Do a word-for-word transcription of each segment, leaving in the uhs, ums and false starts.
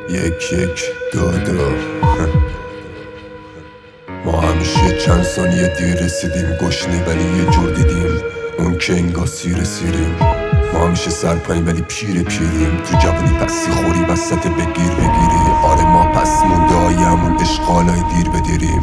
یک یک دادا ما همیشه چند ثانیه دیر رسیدیم، گشنه ولی یه جور دیدیم اون که انگار سیر سیریم. ما همیشه سر پایین ولی پیر پیریم، تو جوانی پسی خوری وسط بگیر بگیری. آره ما پس مونده های همون اشغالای دیر بدیریم.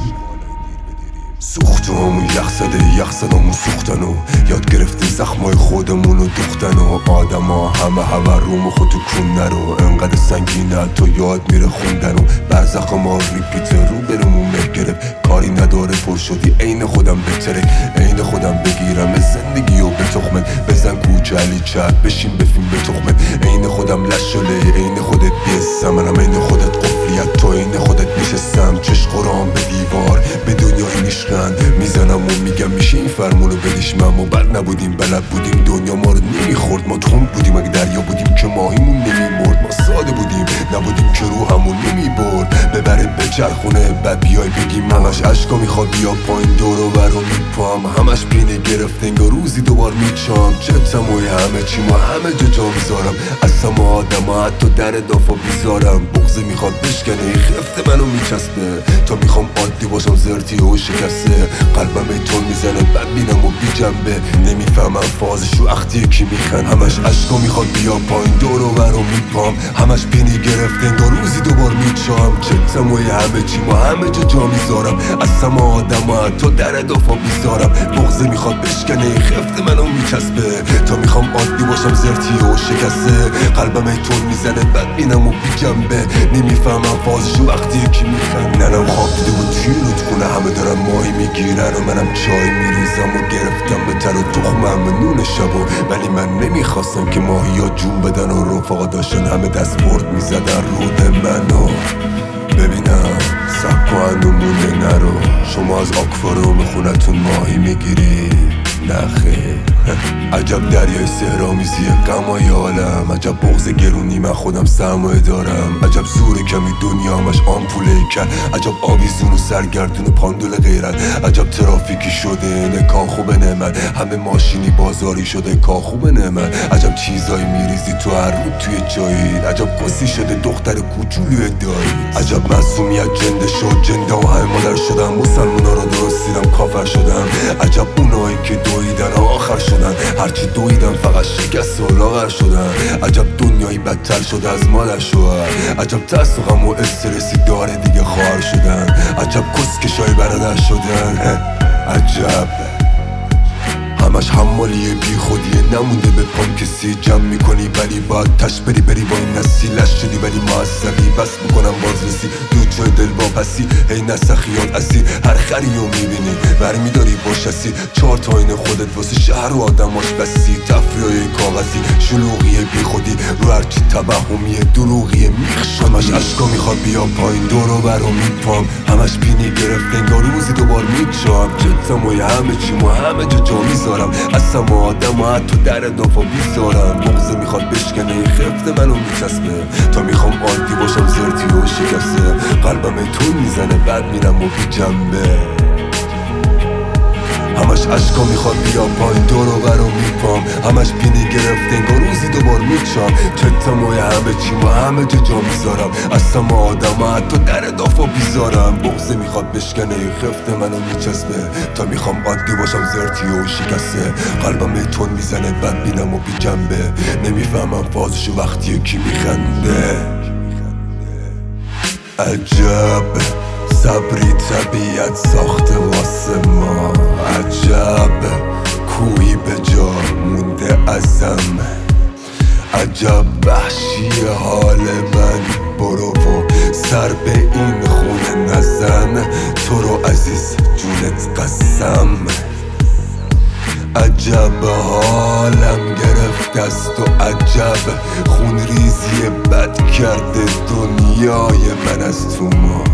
سوختمون یخ زده یخ زدمون سوختن و یاد گرفتیم زخمای خودمون رو دوختن و آدم ها همه همه روم خود تو کون نرو. انقدر سنگینه تو یاد میره خوندن و برزخ ما ریپیت رو برمون گرفت. کاری نداره پر شدی عین خودم بتره، عین خودم بگیرم زندگی و به تخمت. بزن کوچه علی چپ بشین بفیم به تخمت. عین خودم لشله عین خودت بیستم، منم عین خودت قفلیت تو عین خودت نشستم. چش قرام به دیوار به دنیای نیشخند میزنم و میگم میشه این فرمونو بدیش من. ما بد نبودیم بلد بودیم دنیا ما رو نمیخورد. ما تند بودیم اگه دریا بودیم که ماهیمون نمیمرد. ما ساده بودیم نبودیم که رو همون نمیبرد. ببره به چرخونه بعد بیای بگیم همش عشقا میخواد بیا پایین دورو برو میپام. همش پینه گرفت انگار روزی دوبار میچام. چتم و همه چی ما همه جا جا میذارم. اصلا ما آدم ها حتی در دافا بیزارم. بغضه میخواد بشکنه خفته منو میچسبه تا میخوام عادی باشم زرتی و شکسته. قلبم ایتون میزنه بد بینم و بی جنبه. نمیفهمم فازشو اختیه کی میخن. همش عشقا میخواد بیا پایین دورو برو میپام. همش پینی گرفت انگار روزی دوبار میچام. چتم و همه چی ما همه جا جا میذارم. اصلا ما آدم ها حتی در دافا بیزارم. بغضه میخواد بشکنه خفته منو میچسبه تا میخوام عادی باشم زرتی و شکسته. قلبم ایتون میزنه بد بینم و بی جنبه. نمیفهمم فازشو اختیه کی میخن. ننم خواب دیده بود توی رودخونه همه دارن ماهی میگیرن و منم چای میریزم و گرفتم به تر و تخمم نون شبو. ولی من نمیخواستم که ماهی ها جون بدن و رفاقا داشتن همه دست برد میزدن رود منو. ببینم سکو هنومونه نرو، شما از آکواریم خونتون ماهی میگیری نخیر. عجب دریای سهرامیزی غمای عالم. عجب بغض گرونی من خودم سرمایه دارم. عجب زور کمی دنیا همش آمپوله کرد. عجب آویزون و سرگردون و پاندول غیرت. عجب ترافیکی شده نکان خوب نعمت. همه ماشینی بازاری شده کا خوب نعمت. عجب چیزایی میریزی تو هر رو توی جایی. عجب کسی شده دختر کوچولوی دایی. عجب معصومیت جنده شد جنده و همه مادر شدم. مسلمونا رو درست دیدم کافر شدم. عجب اونایی که دویدن آخر شدن. هرچی دویدن فقط شکست و لاغر شدن. عجب دنیایی بدتر شده از مادر شوهر. عجب ترس و غم و استرسی داره دیگه خواهر شدن. عجب کسکشای برادر شدن. عجب همش حمالی بی خودیه نمونده به پام کسی. جمع میکنی ولی باید تش بری بری با این نسیلش شدی ولی معصبی. بس میکنم باز رسی دود شای دل واپسی. هی نسخیات اسی هر خریو میبینی برمیداری باشسی. چهار تا این خودت واسه شهر و آدماش بسی. تفریای کاغذی شلوغی بی خودی رو هرچی توهمیه دروغیه میخشم. همش عشقا میخواد بیا پایین دورو برو میپام. همش پینی گرفت انگار روزی دوبار میچام. جتم و همه چی ما همه جا جا میذارم. اصلا ما آدم ها حتی در دافا بیزارم. بغضه میخواد بشکنه خفته منو میچسبه تا میخوام عادی باشم زرتی و شکسته. قلبم ایتون میزنه بد میرم و بی جنبه. همش عشقا میخواد بیا پایین دورو برو میپام. همش پینی گرفت انگار روزی دوبار میچام. چتم و همه چی ما همه جا جا میذارم. اصلا ما آدم ها حتی در دافا بیزارم. بغضه میخواد بشکنه خفته منو میچسبه تا میخوام عادی باشم زرتی و شکسته. قلبم ایتون میزنه بد بینم و بی جنبه. نمیفهمم فازشو وقتیه کی میخنده. عجب صبری طبیعت ساخته واسه ما. عجب کوهی به جا مونده ازم. عجب وحشی حال من. برو و سر به این خونه نزن تو رو عزیز جونت قسم. عجب حالم گرفت است و عجب خونریزی بد کرده دنیای من از تو ما.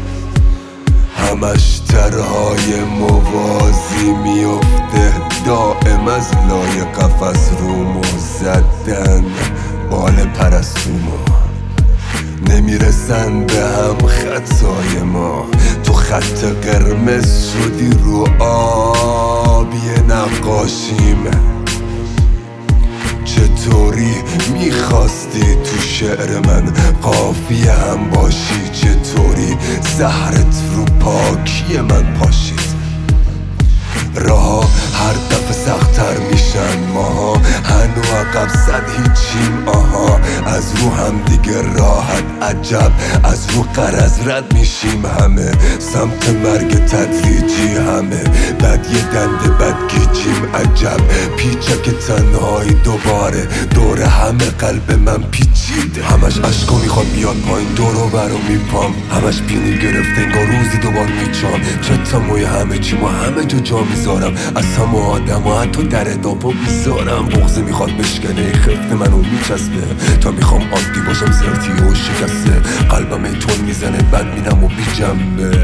همش ترهای موازی میفته دائم از لای قفس رومو زدن بال پرستو ما. نمیرسن به هم خطای ما. تو خط قرمز شدی رو آبی نقاشیم. چطوری میخواستی تو شعر من قافیه هم باشی؟ چطوری زهرت رو پاکی من پاشید؟ راه هر دفعه سخت‌تر میشن، ماها هنو عقب زد هیچیم. آها از رو هم دیگه راحت عجب، از رو قرض رد میشیم همه، سمت مرگ تدریجی همه، بعد یه دنده بد گیجیم عجب. پیچک تنهایی دوباره دور همه قلب من پیچیده، همش عشقا میخواد بیاد پایین دورو برو میپام، همش بینی گرفته انگار روزی دوبار میچام. چتموی همه چی ما همه جا جا میذارم، از همه آدم و حتی در داپا بیزارم. بغضه میخواد بشکنه خفت منو میچسبه، تا میخوام عادی باشم زرتی و شکسته. قلبم ای تون میزنه بد مینم و بی جنبه،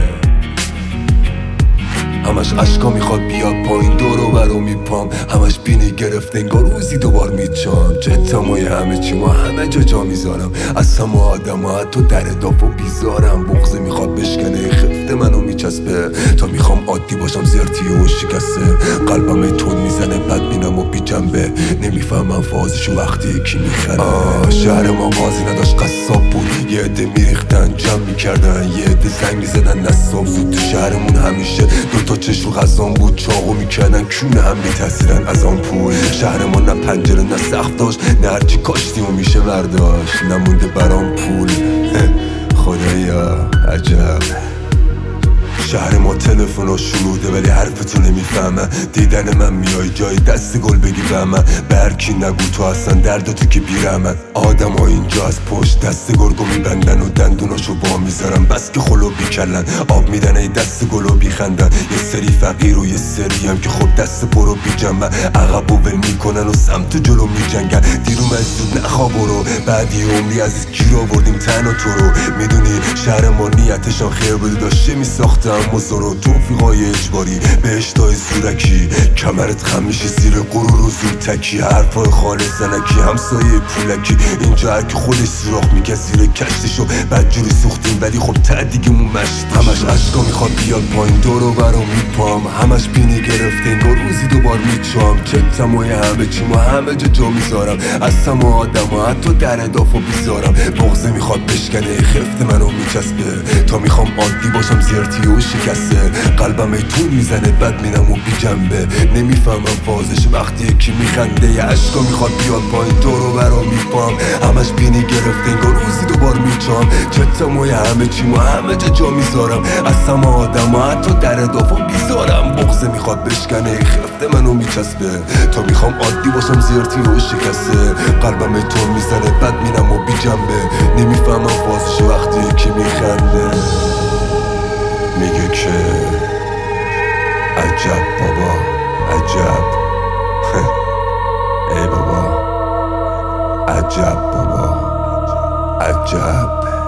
همش عشقا میخواد بیاد پایین دورو برو میپام، همش بینی گرفته انگار روزی دوبار میچام. چتموی همه چی ما همه جا جا میذارم، از همه آدم و حتی در داپا بیزارم. بغضه میخواد بشکنه خفت منو میچسبه، تا میخوام عادی باشم زرتی و شکسته. قلبم ای تون میزنه بد مینم و بی جنبه، نمیفهمم فازشو وقتی کی میخنه. شهر ما قاضی نداشت قصاب بود، یه عده میریختن جمع میکردن، یه عده زنگ میزدن نصاب زود. تو شهرمون همیشه دوتا چشم غذام بود، چاقو میکردن کونه هم میترسیدن از آن پول. شهر ما نه پنجره نه سقف داشت، نه هرچی کاشتیم و میشه برداشت، نمونده برام پول. خدایا عجب شهر ما تلفن ها شنوده ولی حرفتو نمیفهمن، دیدن من میای جای دست گل بگی به من، به هرکی نگو تو اصلا دردتو که بیرمن. آدم ها اینجا از پشت دست گرگو میبندن و دندوناشو با میذارن، بس که خلو بیکلن آب میدن ای دست گلو بیخندن. یه سری فقیر و یه سری هم که خب دست پرو بیجنبن، عقب و ول میکنن و سمت جلو میجنگن. دیرو من زود نخوا برو، بعدی عمری از گیر آوردیم تن و تو رو. میدونی شهر ما نیتشان خیر بوده، داشته میساختن مزارو توفیقای اجباری، بهشتای زورکی. کمرت خم میشه زیر غرور و زور تکی، حرفای خالص زنکی همسایه پولکی. اینجا هرکی خودش سوراخ میکرد زیر کشتشو، بدجوری سوختیم ولی خب ته دیگمون مشت. همش عشقا میخواد بیاد پایین دورو برو میپام، همش بینی گرفته انگار روزی دوبار میچام. چتموی همه چی ما همه جا جا میذارم، از همه آدم و حتی در ادافا بیزارم. بغضه میخواد بشکنه خفت منو میچسبه، تا میخوام عادی باشم زرتی و شکسته. قلبم ای تون میزنه بد مینم و بی جنبه، نمیفهمم فازش وقتی یکی میخنده. یه عشقا میخواد بیاد پایین دورو برا میپام، همش بینی گرفته انگار روزی دوبار میچام. چتموی همه چی ما همه جا جا میذارم، از همه آدم و حتی در ادافا بیزارم. بغضه میخواد بشکنه خفت منو میچسبه، تا میخوام عادی باشم زرتی و شکسته. قلبم ای تون میزنه بد مینم و بی جنبه، نمیفهمم فازش وقتی یکی میخنده. میگه که عجب بابا عجب ای بابا عجب بابا عجب.